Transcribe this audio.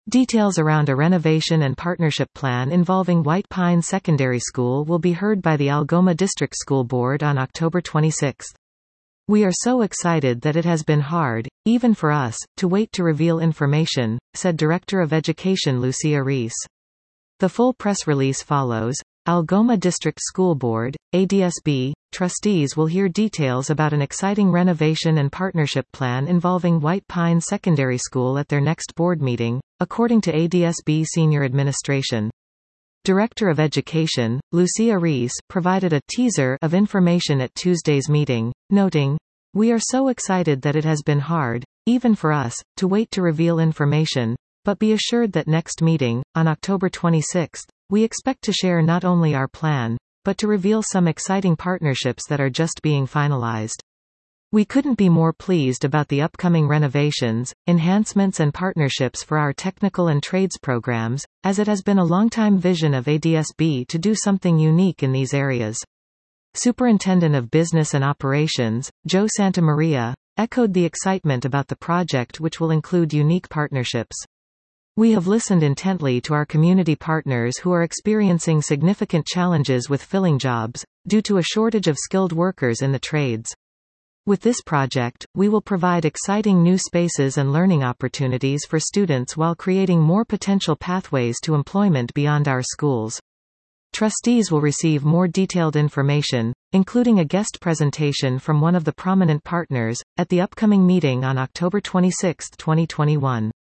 Details around a renovation and partnership plan involving White Pine Secondary School will be heard by the Algoma District School Board on October 26. "We are so excited that it has been hard, even for us, to wait to reveal information," said Director of Education Lucia Reese. The full press release follows. Algoma District School Board, ADSB, trustees will hear details about an exciting renovation and partnership plan involving White Pine Secondary School at their next board meeting, according to ADSB Senior Administration. Director of Education, Lucia Reese, provided a teaser of information at Tuesday's meeting, noting, "We are so excited that it has been hard, even for us, to wait to reveal information, but be assured that next meeting, on October 26, we expect to share not only our plan, but to reveal some exciting partnerships that are just being finalized. We couldn't be more pleased about the upcoming renovations, enhancements and partnerships for our technical and trades programs, as it has been a long-time vision of ADSB to do something unique in these areas." Superintendent of Business and Operations, Joe Santamaria, echoed the excitement about the project, which will include unique partnerships. "We have listened intently to our community partners who are experiencing significant challenges with filling jobs, due to a shortage of skilled workers in the trades. With this project, we will provide exciting new spaces and learning opportunities for students while creating more potential pathways to employment beyond our schools." Trustees will receive more detailed information, including a guest presentation from one of the prominent partners, at the upcoming meeting on October 26, 2021.